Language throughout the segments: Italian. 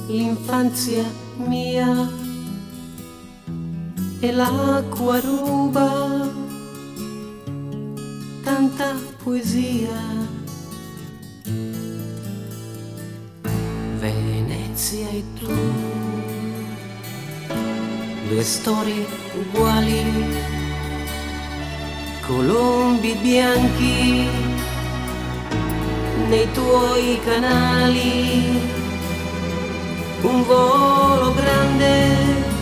l'infanzia mia e l'acqua ruba tanta poesia. Venezia e tu, due storie uguali, colombi bianchi nei tuoi canali, un volo grande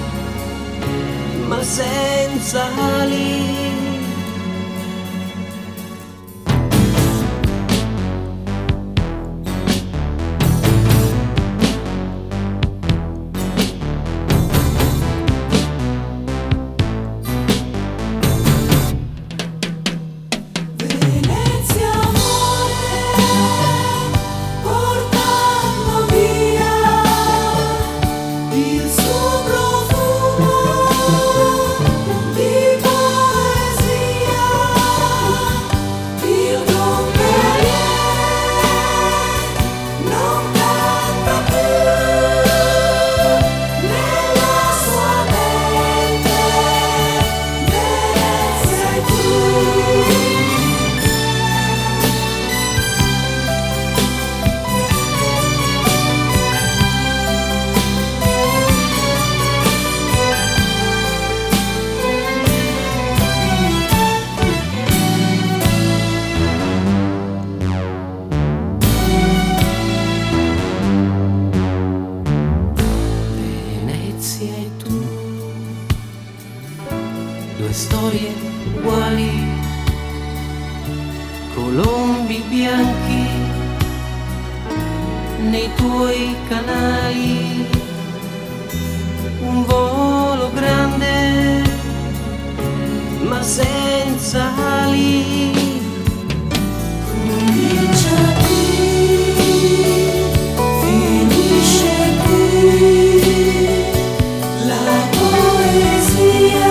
ma senza ali. Due storie uguali, colombi bianchi nei tuoi canali, un volo grande ma senza ali. Comincia qui, finisce qui, la poesia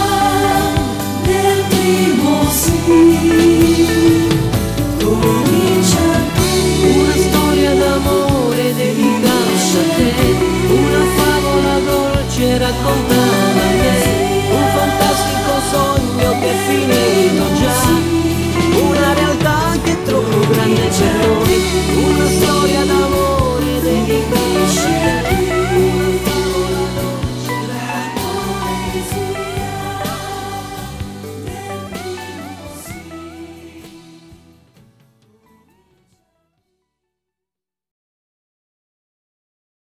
del primo sì. Comincia qui, una storia d'amore dedicata a te, una favola dolce raccontata a me, un fantastico sogno che finirà.